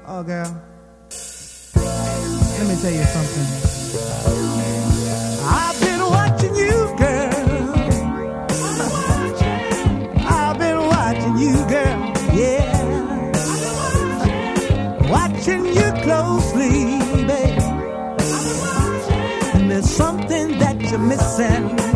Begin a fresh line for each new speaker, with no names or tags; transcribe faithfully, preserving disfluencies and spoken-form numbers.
Oh, girl, let me tell you something. I've been watching you, girl. I've been watching you, girl. Yeah. Watching you closely, babe. And there's something that you're missing.